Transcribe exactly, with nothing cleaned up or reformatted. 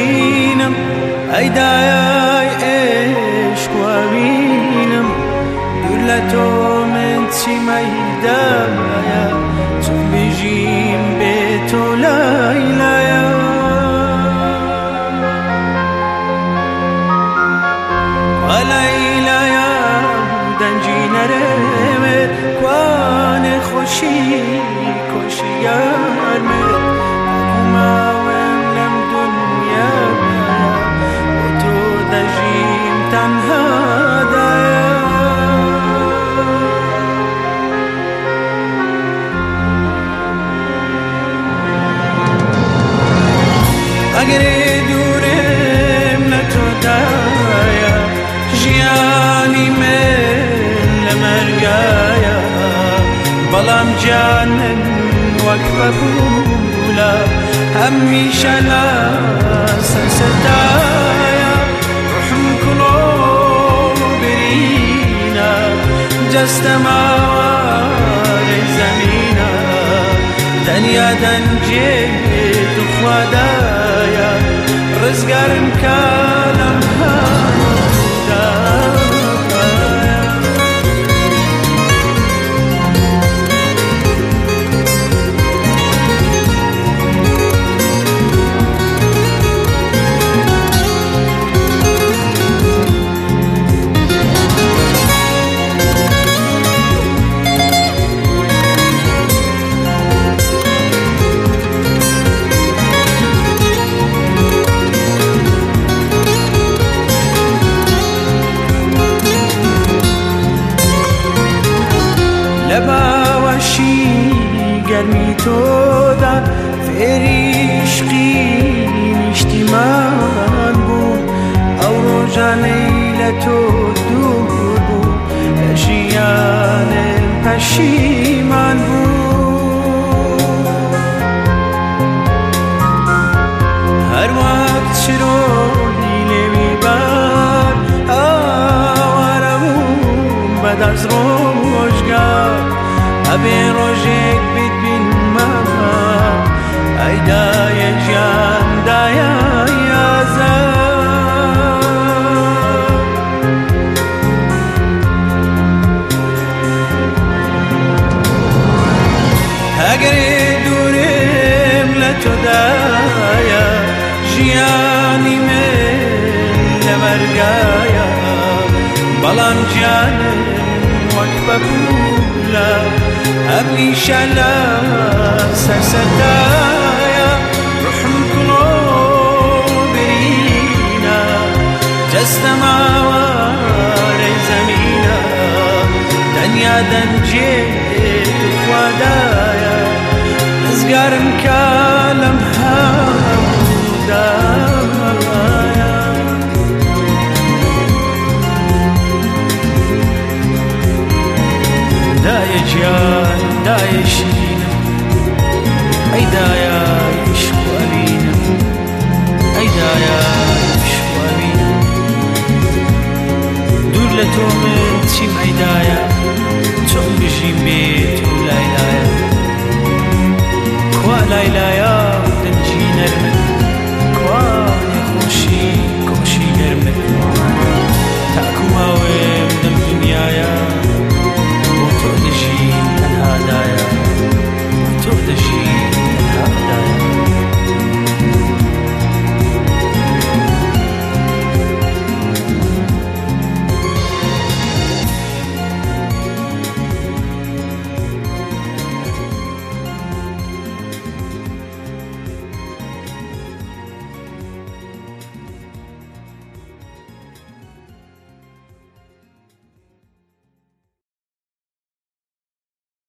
بینم ای دایای عشق و بینم دولتو من چی میدایا تو بجیم به تو لیلایا و لیلایا دنجی نرمت کوان خوشی کشی یارمت ما ونم دنیا و تو دجیم تنها اگر دورم نتو دایا جیانی من لمرگایا بلام جانن وقت بولا همیشه لاسن ستایا رحم کنو برینا جستم آوار زمینا دنیا دنجه تو خدایا رزقارم کالم هادا لباوشی گرمی تو دا فریشقی نشتیمان بود او روژا لیلتو دور بود اشیان پشیمان بود هر وقت شروعی لیوی بار آوارمون بدرز روشگار ابي روجك بتبين ماما اي دايا جان دايا يا زار هاجري دورم لتدايا جياني من لمرقايا بلام جانن وقت بولا أبني شلا سرسدايا رحم كنو برينا جسم آوار زمينا دنيا دنجيت خدايا أزقارم كالم هاودايا دايا جيان دايا شينا اي دايا يشكو أبينا اي دايا يشكو أبينا دور لتو من تيم اي دايا تم بجيم بيت ولايلايا كوا لايلايا دنجي نرمت